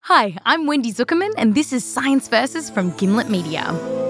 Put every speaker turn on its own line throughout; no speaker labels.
Hi, I'm Wendy Zuckerman, and this is Science Versus from Gimlet Media.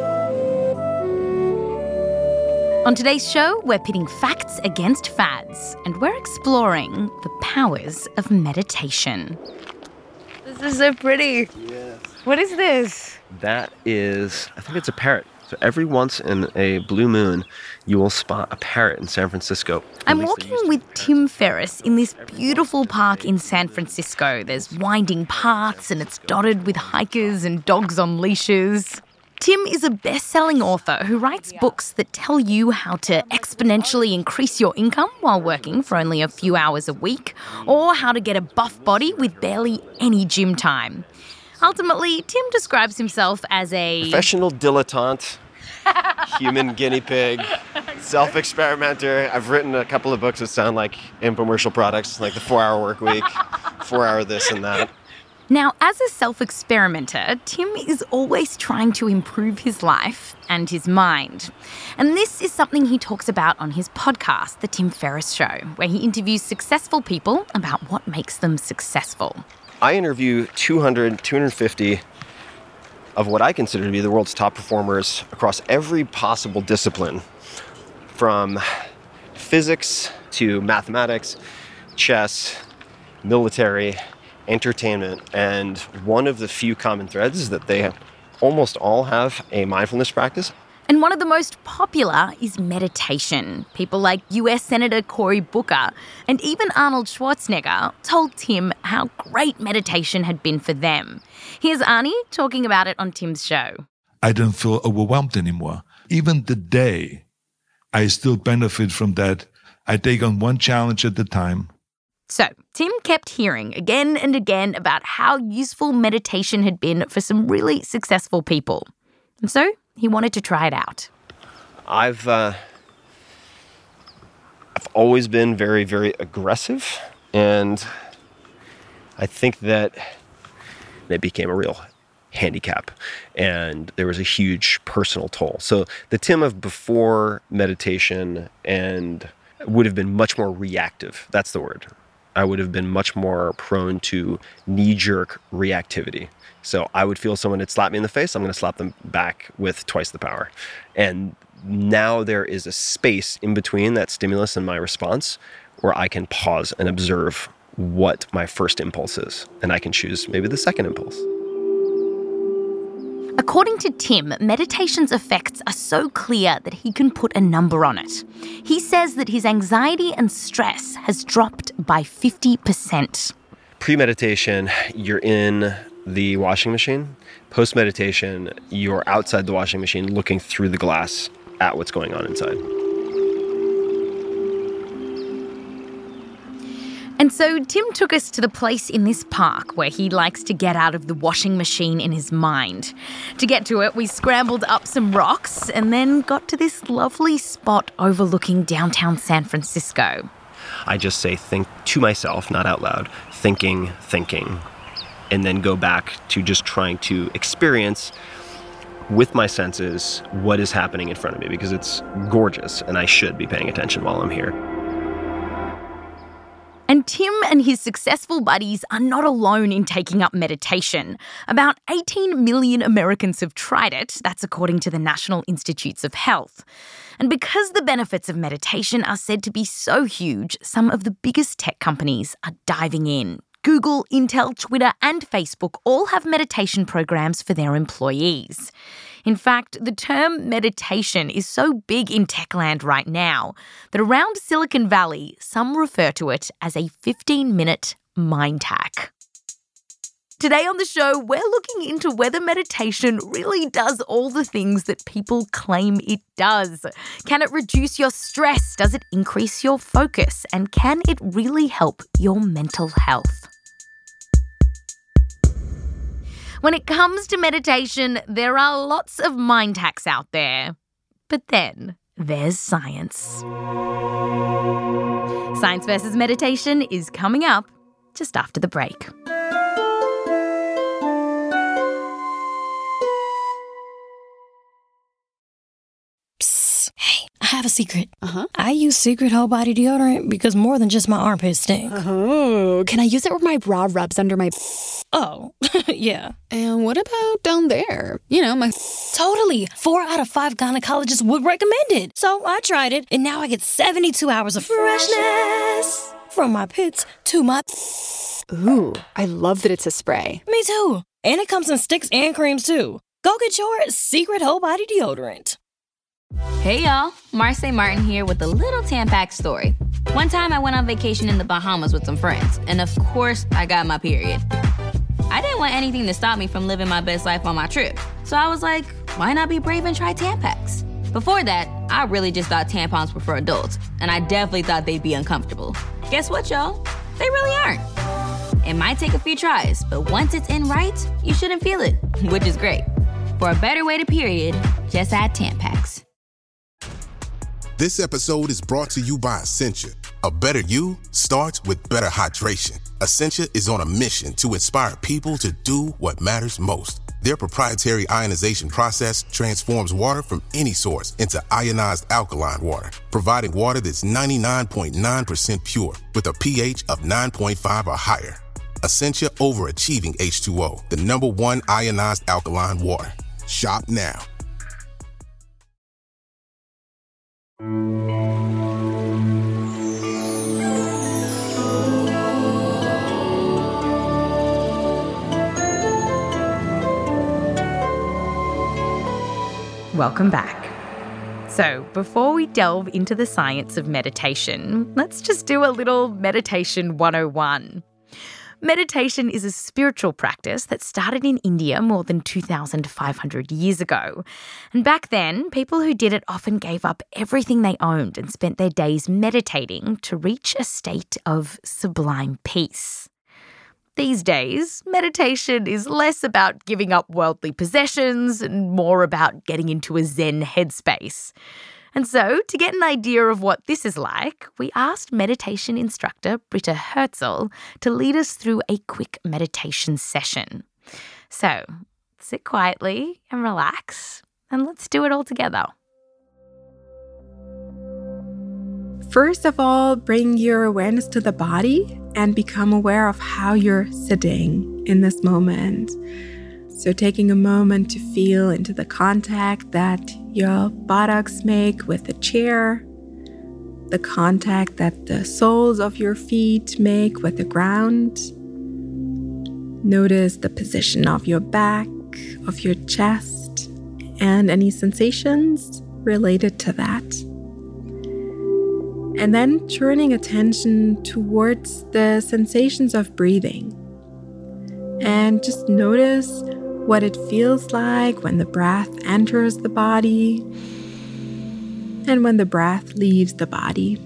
On today's show, we're pitting facts against fads, and we're exploring the powers of meditation. This is so pretty.
Yes.
What is this?
That is, I think it's a parrot. So every once in a blue moon, you will spot a parrot in San Francisco.
I'm walking with Tim Ferriss in this beautiful park in San Francisco. There's winding paths and it's dotted with hikers and dogs on leashes. Tim is a best-selling author who writes books that tell you how to exponentially increase your income while working for only a few hours a week, or how to get a buff body with barely any gym time. Ultimately, Tim describes himself as a
professional dilettante, human guinea pig, self-experimenter. I've written a couple of books that sound like infomercial products, like the 4-Hour Work Week, 4-Hour this and that.
Now, as a self-experimenter, Tim is always trying to improve his life and his mind. And this is something he talks about on his podcast, The Tim Ferriss Show, where he interviews successful people about what makes them successful.
I interview 250 of what I consider to be the world's top performers across every possible discipline, from physics to mathematics, chess, military, entertainment. And one of the few common threads is that they almost all have a mindfulness practice.
And one of the most popular is meditation. People like US Senator Cory Booker and even Arnold Schwarzenegger told Tim how great meditation had been for them. Here's Arnie talking about it on Tim's show.
I don't feel overwhelmed anymore. Even today, I still benefit from that. I take on one challenge at a time.
So, Tim kept hearing again and again about how useful meditation had been for some really successful people. And so, he wanted to try it out.
I've always been very, very aggressive, and I think that it became a real handicap, and there was a huge personal toll. So the Tim of before meditation and would have been much more reactive. That's the word. I would have been much more prone to knee-jerk reactivity. So I would feel someone had slapped me in the face, I'm going to slap them back with twice the power. And now there is a space in between that stimulus and my response where I can pause and observe what my first impulse is. And I can choose maybe the second impulse.
According to Tim, meditation's effects are so clear that he can put a number on it. He says that his anxiety and stress has dropped by 50%.
Pre-meditation, you're in the washing machine. Post-meditation, you're outside the washing machine looking through the glass at what's going on inside.
And so Tim took us to the place in this park where he likes to get out of the washing machine in his mind. To get to it, we scrambled up some rocks and then got to this lovely spot overlooking downtown San Francisco.
I just say think to myself, not out loud, thinking, and then go back to just trying to experience with my senses what is happening in front of me, because it's gorgeous and I should be paying attention while I'm here.
And Tim and his successful buddies are not alone in taking up meditation. About 18 million Americans have tried it. That's according to the National Institutes of Health. And because the benefits of meditation are said to be so huge, some of the biggest tech companies are diving in. Google, Intel, Twitter, and Facebook all have meditation programs for their employees. In fact, the term meditation is so big in techland right now that around Silicon Valley, some refer to it as a 15-minute mind hack. Today on the show, we're looking into whether meditation really does all the things that people claim it does. Can it reduce your stress? Does it increase your focus? And can it really help your mental health? When it comes to meditation, there are lots of mind hacks out there. But then there's science. Science versus meditation is coming up just after the break.
Psst. Hey, I have a secret. I use Secret Whole Body Deodorant because more than just my armpits stink.
Oh, can I use it where my bra rubs under my...
Oh, yeah.
And what about down there? You know, my...
Totally. 4 out of 5 gynecologists would recommend it. So I tried it, and now I get 72 hours of freshness. From my pits to my...
Ooh, I love that it's a spray.
Me too. And it comes in sticks and creams too. Go get your Secret Whole Body Deodorant.
Hey y'all, Marseille Martin here with a little Tampax story. One time I went on vacation in the Bahamas with some friends, and of course I got my period. I didn't want anything to stop me from living my best life on my trip, so I was like, why not be brave and try Tampax? Before that, I really just thought tampons were for adults, and I definitely thought they'd be uncomfortable. Guess what, y'all? They really aren't. It might take a few tries, but once it's in right, you shouldn't feel it, which is great. For a better way to period, just add Tampax.
This episode is brought to you by Essentia. A better you starts with better hydration. Essentia is on a mission to inspire people to do what matters most. Their proprietary ionization process transforms water from any source into ionized alkaline water, providing water that's 99.9% pure with a pH of 9.5 or higher. Essentia overachieving H2O, the #1 ionized alkaline water. Shop now.
Welcome back. So, before we delve into the science of meditation, let's just do a little Meditation 101. Meditation is a spiritual practice that started in India more than 2,500 years ago. And back then, people who did it often gave up everything they owned and spent their days meditating to reach a state of sublime peace. These days, meditation is less about giving up worldly possessions and more about getting into a Zen headspace. And so, to get an idea of what this is like, we asked meditation instructor Britta Herzl to lead us through a quick meditation session. So, sit quietly and relax, and let's do it all together.
First of all, bring your awareness to the body and become aware of how you're sitting in this moment. So taking a moment to feel into the contact that your buttocks make with the chair, the contact that the soles of your feet make with the ground. Notice the position of your back, of your chest, and any sensations related to that. And then turning attention towards the sensations of breathing. And just notice what it feels like when the breath enters the body and when the breath leaves the body.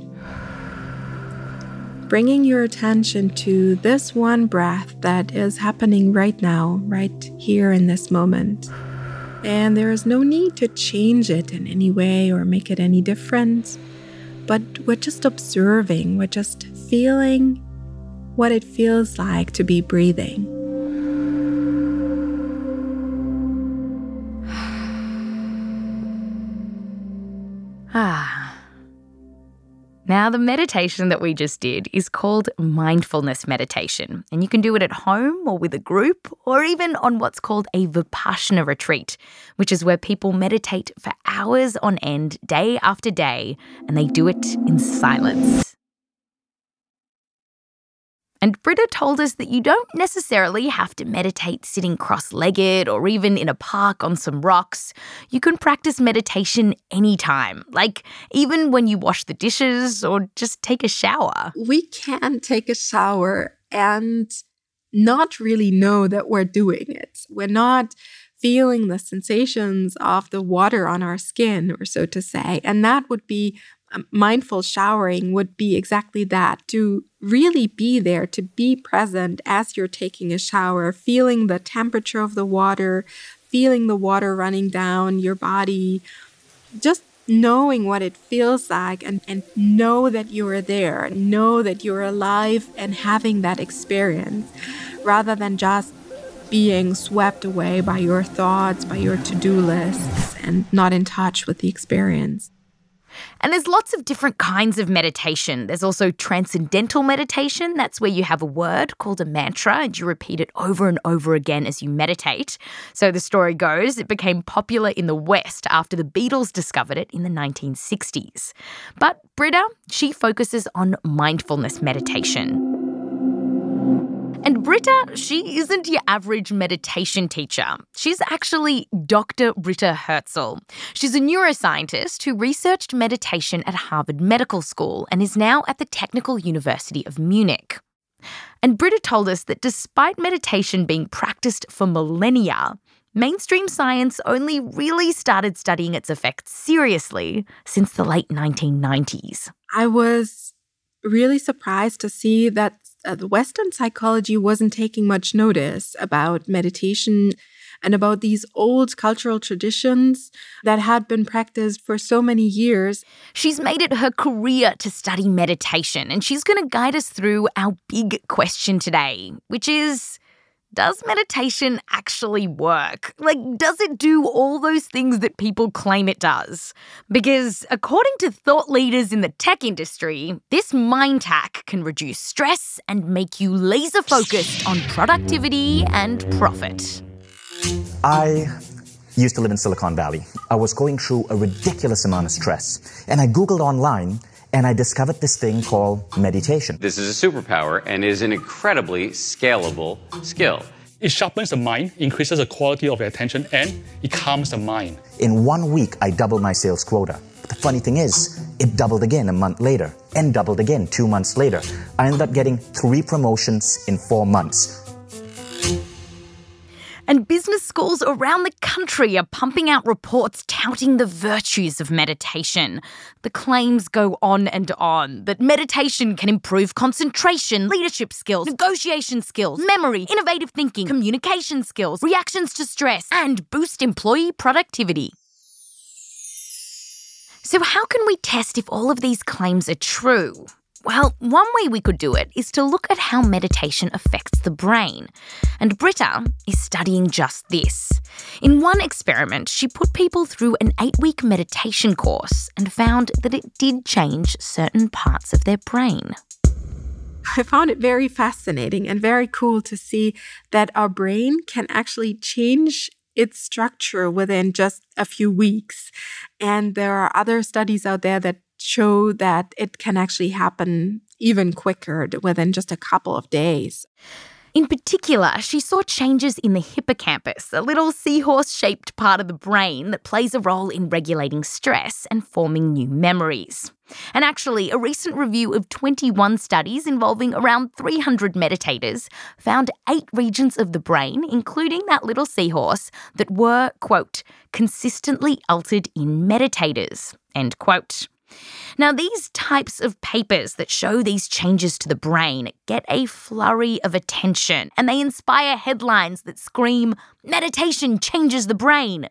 Bringing your attention to this one breath that is happening right now, right here in this moment. And there is no need to change it in any way or make it any different, but we're just observing, we're just feeling what it feels like to be breathing.
Now, the meditation that we just did is called mindfulness meditation, and you can do it at home or with a group or even on what's called a Vipassana retreat, which is where people meditate for hours on end, day after day, and they do it in silence. And Britta told us that you don't necessarily have to meditate sitting cross-legged or even in a park on some rocks. You can practice meditation anytime, like even when you wash the dishes or just take a shower.
We can take a shower and not really know that we're doing it. We're not feeling the sensations of the water on our skin, or so to say. And that would be mindful showering would be exactly that, to really be there, to be present as you're taking a shower, feeling the temperature of the water, feeling the water running down your body, just knowing what it feels like and know that you are there, know that you're alive and having that experience, rather than just being swept away by your thoughts, by your to-do lists, and not in touch with the experience.
And there's lots of different kinds of meditation. There's also transcendental meditation. That's where you have a word called a mantra and you repeat it over and over again as you meditate. So the story goes, it became popular in the West after the Beatles discovered it in the 1960s. But Britta, she focuses on mindfulness meditation. And Britta, she isn't your average meditation teacher. She's actually Dr. Britta Herzl. She's a neuroscientist who researched meditation at Harvard Medical School and is now at the Technical University of Munich. And Britta told us that despite meditation being practiced for millennia, mainstream science only really started studying its effects seriously since the late 1990s.
I was really surprised to see that the Western psychology wasn't taking much notice about meditation and about these old cultural traditions that had been practiced for so many years.
She's made it her career to study meditation, and she's going to guide us through our big question today, which is, does meditation actually work? Like, does it do all those things that people claim it does? Because according to thought leaders in the tech industry, this mind hack can reduce stress and make you laser focused on productivity and profit.
I used to live in Silicon Valley. I was going through a ridiculous amount of stress, and I Googled online and I discovered this thing called meditation.
This is a superpower and is an incredibly scalable skill.
It sharpens the mind, increases the quality of the attention, and it calms the mind.
In 1 week, I doubled my sales quota. But the funny thing is, it doubled again a month later, and doubled again 2 months later. I ended up getting 3 promotions in 4 months.
And business schools around the country are pumping out reports touting the virtues of meditation. The claims go on and on that meditation can improve concentration, leadership skills, negotiation skills, memory, innovative thinking, communication skills, reactions to stress, and boost employee productivity. So how can we test if all of these claims are true? Well, one way we could do it is to look at how meditation affects the brain. And Britta is studying just this. In one experiment, she put people through an 8-week meditation course and found that it did change certain parts of their brain.
I found it very fascinating and very cool to see that our brain can actually change its structure within just a few weeks. And there are other studies out there that show that it can actually happen even quicker within just a couple of days.
In particular, she saw changes in the hippocampus, a little seahorse-shaped part of the brain that plays a role in regulating stress and forming new memories. And actually, a recent review of 21 studies involving around 300 meditators found 8 regions of the brain, including that little seahorse, that were, quote, consistently altered in meditators, end quote. Now, these types of papers that show these changes to the brain get a flurry of attention, and they inspire headlines that scream, "Meditation changes the brain."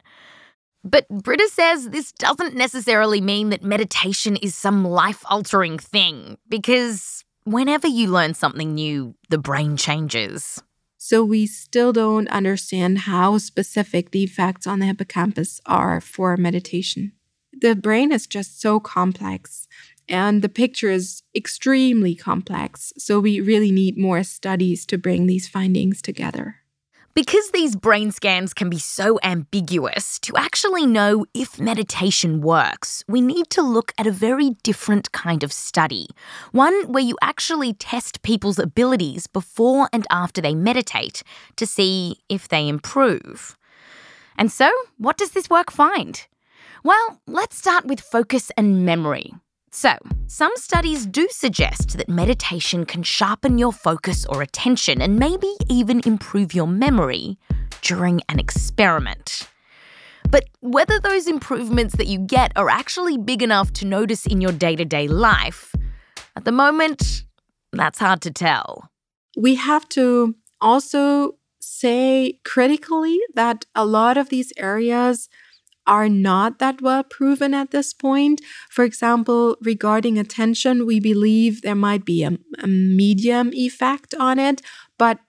But Britta says this doesn't necessarily mean that meditation is some life-altering thing, because whenever you learn something new, the brain changes.
So we still don't understand how specific the effects on the hippocampus are for meditation. The brain is just so complex, and the picture is extremely complex, so we really need more studies to bring these findings together.
Because these brain scans can be so ambiguous, to actually know if meditation works, we need to look at a very different kind of study. One where you actually test people's abilities before and after they meditate to see if they improve. And so, what does this work find? Well, let's start with focus and memory. So, some studies do suggest that meditation can sharpen your focus or attention and maybe even improve your memory during an experiment. But whether those improvements that you get are actually big enough to notice in your day-to-day life, at the moment, that's hard to tell.
We have to also say critically that a lot of these areas are not that well proven at this point. For example, regarding attention, we believe there might be a medium effect on it, but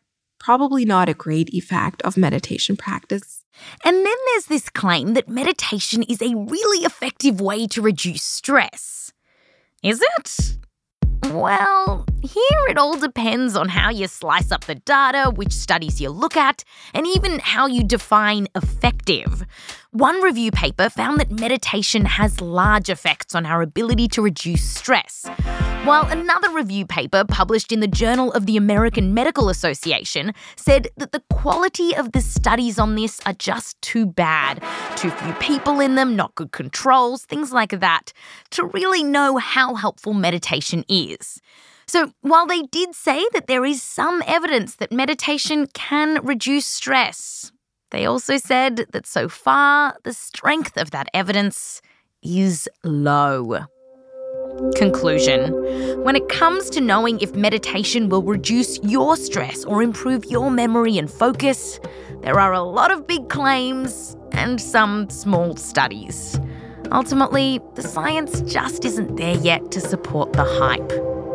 probably not a great effect of meditation practice.
And then there's this claim that meditation is a really effective way to reduce stress. Is it? Well, here it all depends on how you slice up the data, which studies you look at, and even how you define effective. One review paper found that meditation has large effects on our ability to reduce stress, while another review paper published in the Journal of the American Medical Association said that the quality of the studies on this are just too bad. Too few people in them, not good controls, things like that, to really know how helpful meditation is. So while they did say that there is some evidence that meditation can reduce stress, they also said that so far the strength of that evidence is low. Conclusion. When it comes to knowing if meditation will reduce your stress or improve your memory and focus, there are a lot of big claims and some small studies. Ultimately, the science just isn't there yet to support the hype.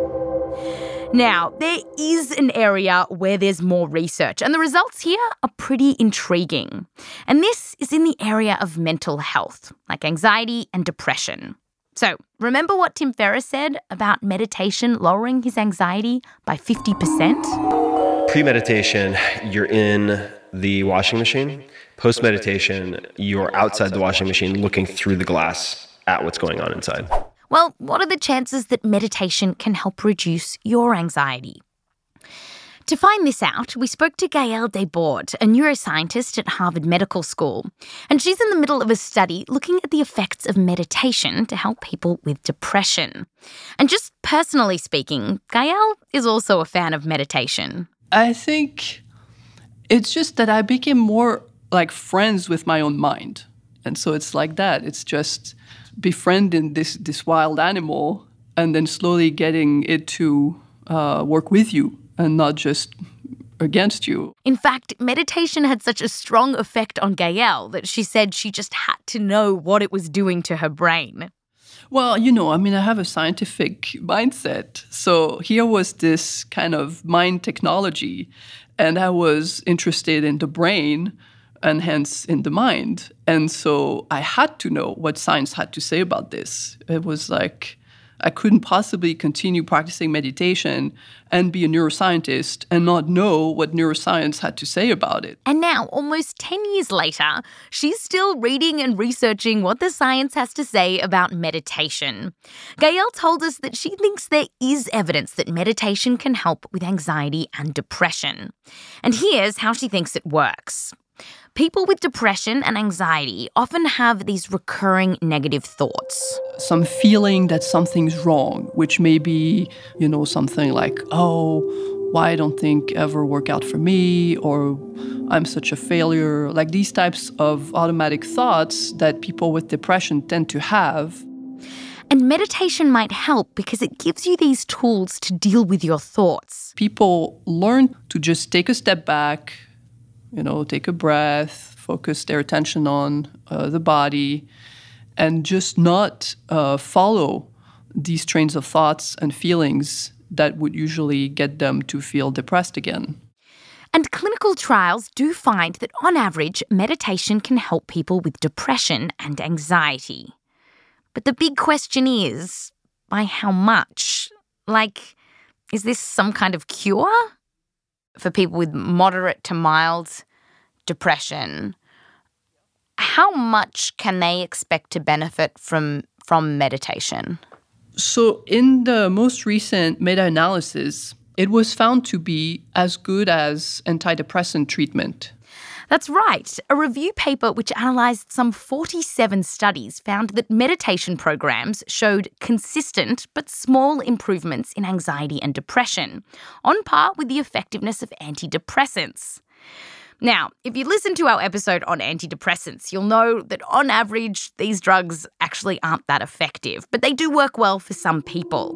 Now, there is an area where there's more research, and the results here are pretty intriguing. And this is in the area of mental health, like anxiety and depression. So, remember what Tim Ferriss said about meditation lowering his anxiety by 50%?
Pre-meditation, you're in the washing machine. Post-meditation, you're outside the washing machine looking through the glass at what's going on inside.
Well, what are the chances that meditation can help reduce your anxiety? To find this out, we spoke to Gaëlle Desbordes, a neuroscientist at Harvard Medical School, and she's in the middle of a study looking at the effects of meditation to help people with depression. And just personally speaking, Gaëlle is also a fan of meditation.
I think it's just that I became more like friends with my own mind. And so it's like that. It's just befriending this wild animal and then slowly getting it to work with you and not just against you.
In fact, meditation had such a strong effect on Gaëlle that she said she just had to know what it was doing to her brain.
Well, I have a scientific mindset. So here was this kind of mind technology, and I was interested in the brain and hence in the mind. And so I had to know what science had to say about this. It was like I couldn't possibly continue practicing meditation and be a neuroscientist and not know what neuroscience had to say about it.
And now, almost 10 years later, she's still reading and researching what the science has to say about meditation. Gaëlle told us that she thinks there is evidence that meditation can help with anxiety and depression. And here's how she thinks it works. People with depression and anxiety often have these recurring negative thoughts.
Some feeling that something's wrong, which may be, something like, oh, why don't things ever work out for me? Or I'm such a failure. Like these types of automatic thoughts that people with depression tend to have.
And meditation might help because it gives you these tools to deal with your thoughts.
People learn to just take a step back, take a breath, focus their attention on the body, and just not follow these trains of thoughts and feelings that would usually get them to feel depressed again.
And clinical trials do find that on average, meditation can help people with depression and anxiety. But the big question is, by how much? Like, is this some kind of cure? For people with moderate to mild depression, how much can they expect to benefit from meditation?
So in the most recent meta-analysis, it was found to be as good as antidepressant treatment.
That's right. A review paper which analysed some 47 studies found that meditation programs showed consistent but small improvements in anxiety and depression, on par with the effectiveness of antidepressants. Now, if you listen to our episode on antidepressants, you'll know that on average, these drugs actually aren't that effective, but they do work well for some people.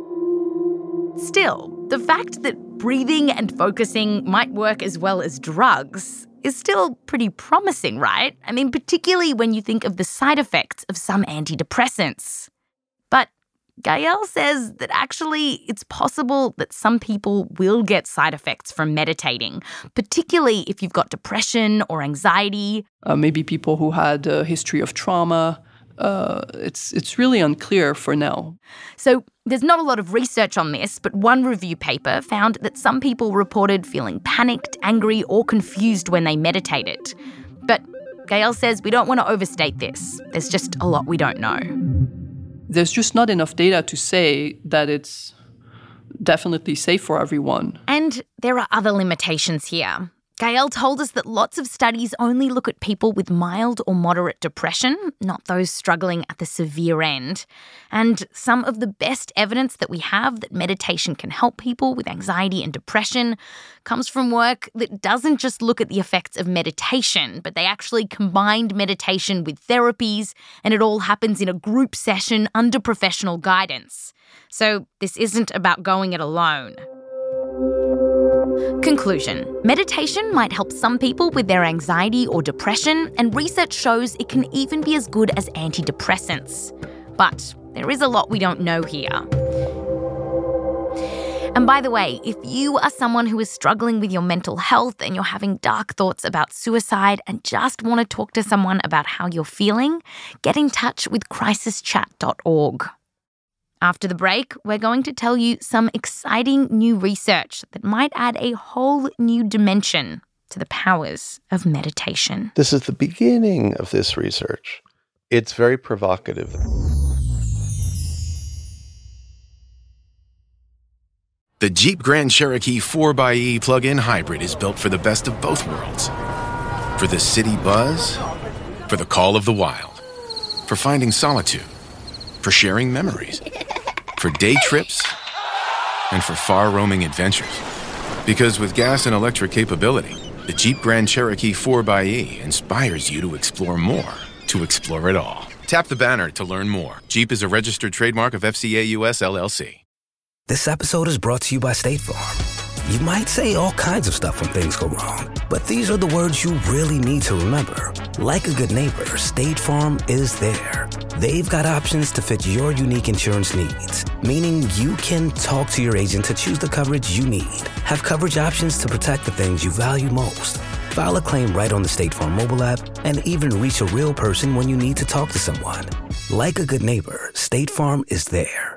Still, the fact that breathing and focusing might work as well as drugs is still pretty promising, right? I mean, particularly when you think of the side effects of some antidepressants. But Gael says that actually it's possible that some people will get side effects from meditating, particularly if you've got depression or anxiety.
Maybe people who had a history of trauma. It's really unclear for now.
So there's not a lot of research on this, but one review paper found that some people reported feeling panicked, angry, or confused when they meditated. But Gael says we don't want to overstate this. There's just a lot we don't know.
There's just not enough data to say that it's definitely safe for everyone.
And there are other limitations here. Gael told us that lots of studies only look at people with mild or moderate depression, not those struggling at the severe end. And some of the best evidence that we have that meditation can help people with anxiety and depression comes from work that doesn't just look at the effects of meditation, but they actually combined meditation with therapies, and it all happens in a group session under professional guidance. So this isn't about going it alone. Conclusion. Meditation might help some people with their anxiety or depression, and research shows it can even be as good as antidepressants. But there is a lot we don't know here. And by the way, if you are someone who is struggling with your mental health and you're having dark thoughts about suicide and just want to talk to someone about how you're feeling, get in touch with crisischat.org. After the break, we're going to tell you some exciting new research that might add a whole new dimension to the powers of meditation.
This is the beginning of this research. It's very provocative.
The Jeep Grand Cherokee 4xe plug-in hybrid is built for the best of both worlds. For the city buzz, for the call of the wild, for finding solitude, for sharing memories, for day trips, and for far-roaming adventures. Because with gas and electric capability, the Jeep Grand Cherokee 4xe inspires you to explore more, to explore it all. Tap the banner to learn more. Jeep is a registered trademark of FCA US LLC.
This episode is brought to you by State Farm. You might say all kinds of stuff when things go wrong, but these are the words you really need to remember. Like a good neighbor, State Farm is there. They've got options to fit your unique insurance needs, meaning you can talk to your agent to choose the coverage you need. Have coverage options to protect the things you value most. File a claim right on the State Farm mobile app and even reach a real person when you need to talk to someone. Like a good neighbor, State Farm is there.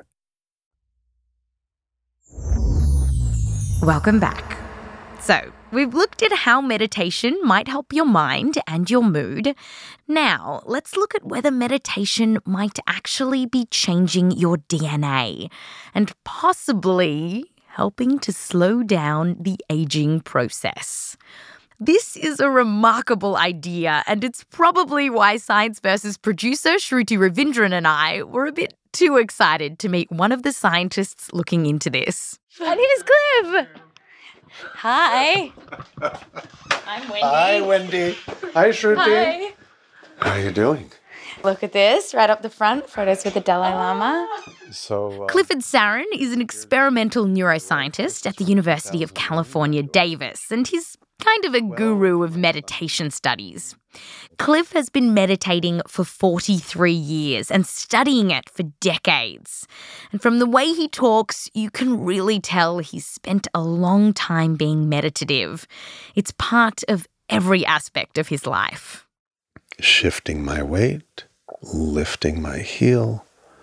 Welcome back. So, we've looked at how meditation might help your mind and your mood. Now, let's look at whether meditation might actually be changing your DNA and possibly helping to slow down the aging process. This is a remarkable idea, and it's probably why Science Versus producer Shruti Ravindran and I were a bit too excited to meet one of the scientists looking into this.
And here's Cliff. Hi. I'm Wendy.
Hi, Wendy. Hi, Shruti.
Hi.
How are you doing?
Look at this, right up the front, photos with the Dalai Lama.
Clifford Sarin is an experimental neuroscientist at the University of California, Davis, and he's kind of a guru of meditation studies. Cliff has been meditating for 43 years and studying it for decades. And from the way he talks, you can really tell he's spent a long time being meditative. It's part of every aspect of his life.
Shifting my weight, lifting my heel,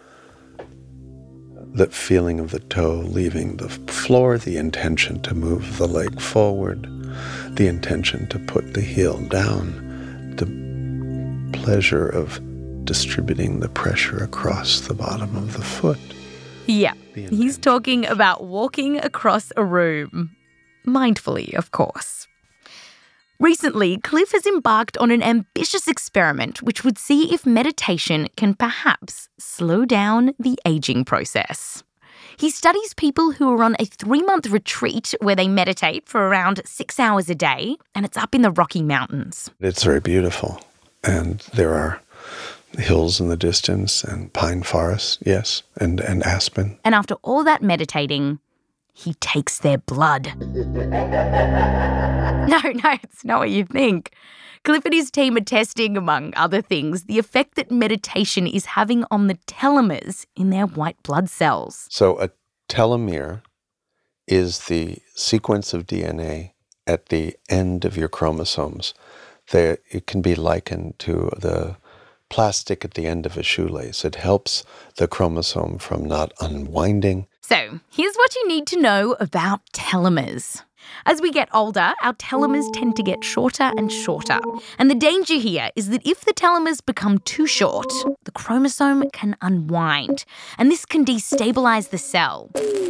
that feeling of the toe leaving the floor, the intention to move the leg forward, the intention to put the heel down, the pleasure of distributing the pressure across the bottom of the foot.
Yeah, he's talking about walking across a room. Mindfully, of course. Recently, Cliff has embarked on an ambitious experiment which would see if meditation can perhaps slow down the aging process. He studies people who are on a 3-month retreat where they meditate for around 6 hours a day, and it's up in the Rocky Mountains.
It's very beautiful, and there are hills in the distance and pine forests, yes, and aspen.
And after all that meditating, he takes their blood. No, it's not what you think. Cliff and his team are testing, among other things, the effect that meditation is having on the telomeres in their white blood cells.
So a telomere is the sequence of DNA at the end of your chromosomes. It can be likened to the plastic at the end of a shoelace. It helps the chromosome from not unwinding.
So, here's what you need to know about telomeres. As we get older, our telomeres tend to get shorter and shorter. And the danger here is that if the telomeres become too short, the chromosome can unwind, and this can destabilize the cell.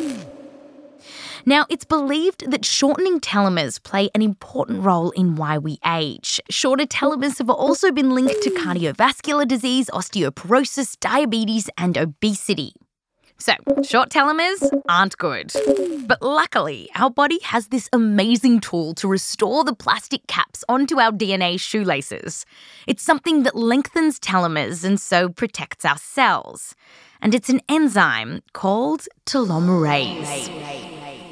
Now, it's believed that shortening telomeres play an important role in why we age. Shorter telomeres have also been linked to cardiovascular disease, osteoporosis, diabetes, and obesity. So, short telomeres aren't good. But luckily, our body has this amazing tool to restore the plastic caps onto our DNA shoelaces. It's something that lengthens telomeres and so protects our cells. And it's an enzyme called telomerase.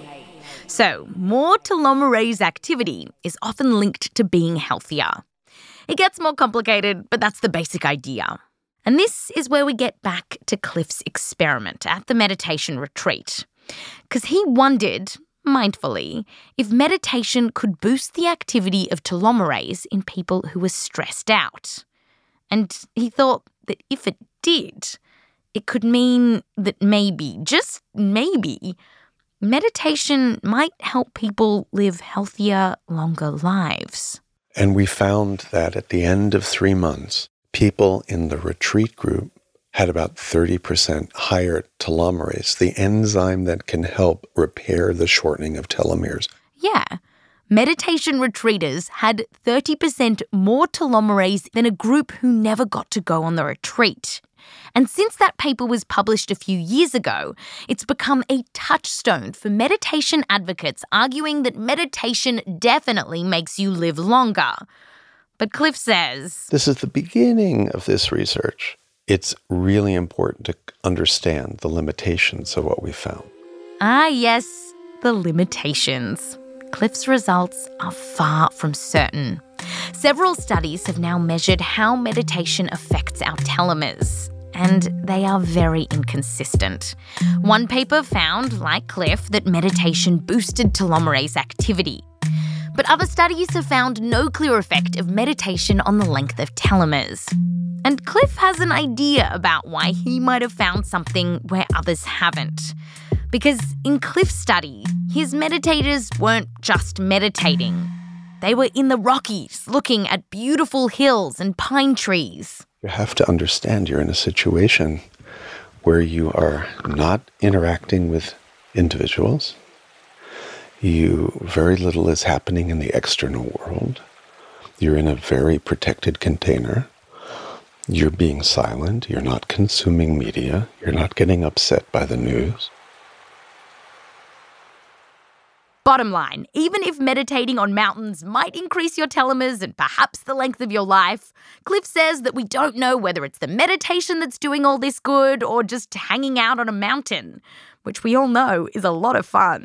So, more telomerase activity is often linked to being healthier. It gets more complicated, but that's the basic idea. And this is where we get back to Cliff's experiment at the meditation retreat. Because he wondered, mindfully, if meditation could boost the activity of telomerase in people who were stressed out. And he thought that if it did, it could mean that maybe, just maybe, meditation might help people live healthier, longer lives.
And we found that at the end of 3 months, people in the retreat group had about 30% higher telomerase, the enzyme that can help repair the shortening of telomeres.
Yeah. Meditation retreaters had 30% more telomerase than a group who never got to go on the retreat. And since that paper was published a few years ago, it's become a touchstone for meditation advocates arguing that meditation definitely makes you live longer. But Cliff says,
this is the beginning of this research. It's really important to understand the limitations of what we found.
Ah, yes, the limitations. Cliff's results are far from certain. Several studies have now measured how meditation affects our telomeres, and they are very inconsistent. One paper found, like Cliff, that meditation boosted telomerase activity. But other studies have found no clear effect of meditation on the length of telomeres. And Cliff has an idea about why he might have found something where others haven't. Because in Cliff's study, his meditators weren't just meditating. They were in the Rockies, looking at beautiful hills and pine trees.
You have to understand you're in a situation where you are not interacting with individuals. Very little is happening in the external world. You're in a very protected container. You're being silent. You're not consuming media. You're not getting upset by the news.
Bottom line, even if meditating on mountains might increase your telomeres and perhaps the length of your life, Cliff says that we don't know whether it's the meditation that's doing all this good or just hanging out on a mountain, which we all know is a lot of fun.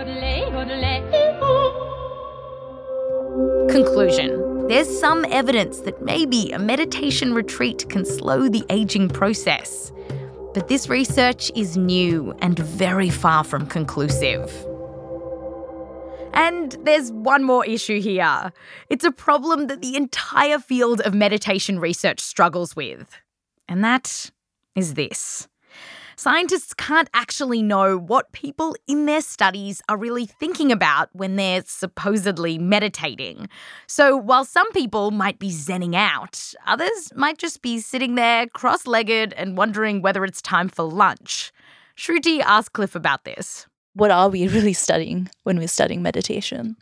Conclusion. There's some evidence that maybe a meditation retreat can slow the aging process. But this research is new and very far from conclusive. And there's one more issue here. It's a problem that the entire field of meditation research struggles with. And that is this. Scientists can't actually know what people in their studies are really thinking about when they're supposedly meditating. So while some people might be zenning out, others might just be sitting there cross-legged and wondering whether it's time for lunch. Shruti asked Cliff about this.
What are we really studying when we're studying meditation?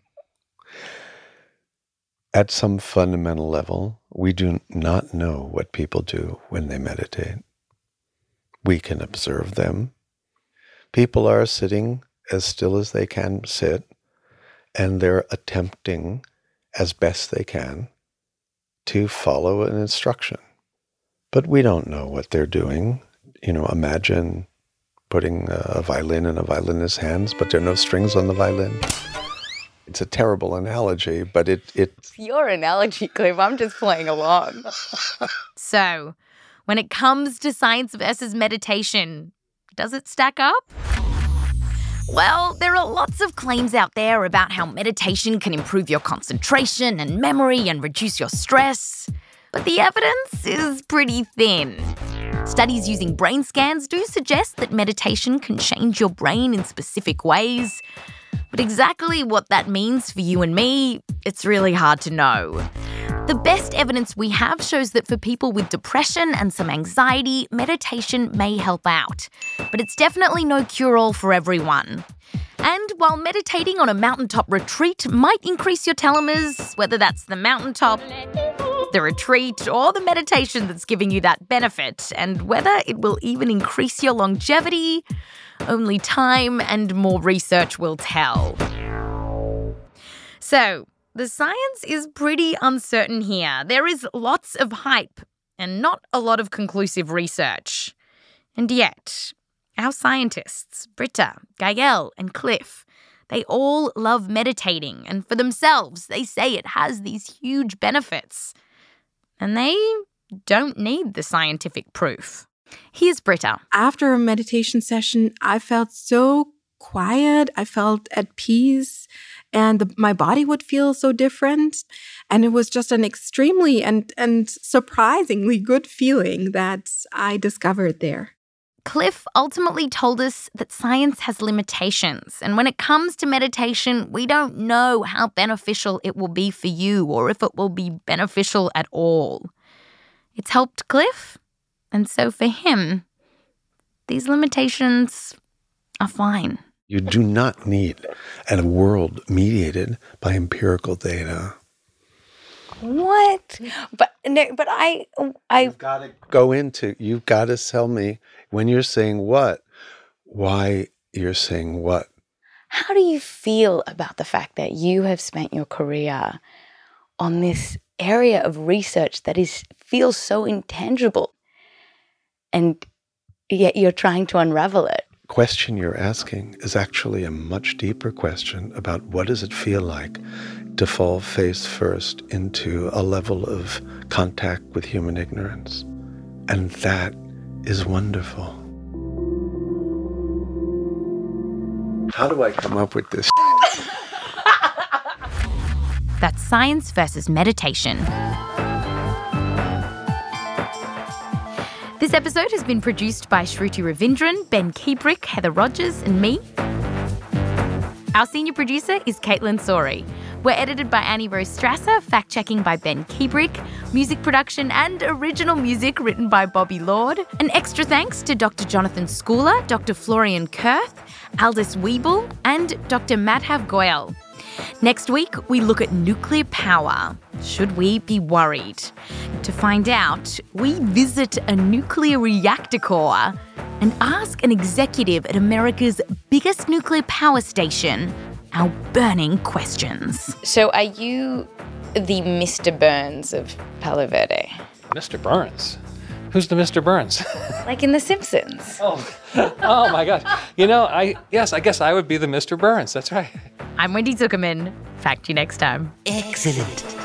At some fundamental level, we do not know what people do when they meditate. We can observe them. People are sitting as still as they can sit, and they're attempting as best they can to follow an instruction. But we don't know what they're doing. Imagine putting a violin in a violinist's hands, but there are no strings on the violin. It's a terrible analogy, but
It's your analogy, Cliff. I'm just playing along. So, when it comes to science versus meditation, does it stack up? Well, there are lots of claims out there about how meditation can improve your concentration and memory and reduce your stress. But the evidence is pretty thin. Studies using brain scans do suggest that meditation can change your brain in specific ways. But exactly what that means for you and me, it's really hard to know. The best evidence we have shows that for people with depression and some anxiety, meditation may help out. But it's definitely no cure-all for everyone. And while meditating on a mountaintop retreat might increase your telomeres, whether that's the mountaintop, the retreat, or the meditation that's giving you that benefit, and whether it will even increase your longevity, only time and more research will tell. So, the science is pretty uncertain here. There is lots of hype and not a lot of conclusive research. And yet, our scientists, Britta, Gael, and Cliff, they all love meditating, and for themselves, they say it has these huge benefits. And they don't need the scientific proof. Here's Britta.
After a meditation session, I felt so quiet. I felt at peace, and my body would feel so different. And it was just an extremely and surprisingly good feeling that I discovered there.
Cliff ultimately told us that science has limitations, and when it comes to meditation, we don't know how beneficial it will be for you or if it will be beneficial at all. It's helped Cliff, and so for him, these limitations are fine.
You do not need a world mediated by empirical data.
What? But
You've got to go into, you've got to tell me when you're saying what, why you're saying what.
How do you feel about the fact that you have spent your career on this area of research that feels so intangible, and yet you're trying to unravel it?
Question you're asking is actually a much deeper question about what does it feel like to fall face first into a level of contact with human ignorance. And that is wonderful. How do I come up with this?
That's Science versus Meditation. This episode has been produced by Shruti Ravindran, Ben Kiebrick, Heather Rogers, and me. Our senior producer is Caitlin Sori. We're edited by Annie Rose Strasser, fact-checking by Ben Kiebrick, music production and original music written by Bobby Lord. An extra thanks to Dr. Jonathan Schooler, Dr. Florian Kurth, Aldous Wiebel, and Dr. Madhav Goyal. Next week, we look at nuclear power. Should we be worried? To find out, we visit a nuclear reactor core and ask an executive at America's biggest nuclear power station our burning questions.
So are you the Mr. Burns of Palo Verde?
Mr. Burns? Who's the Mr. Burns?
Like in The Simpsons.
Oh my God. I guess I would be the Mr. Burns. That's right.
I'm Wendy Zuckerman. Fact you next time.
Excellent.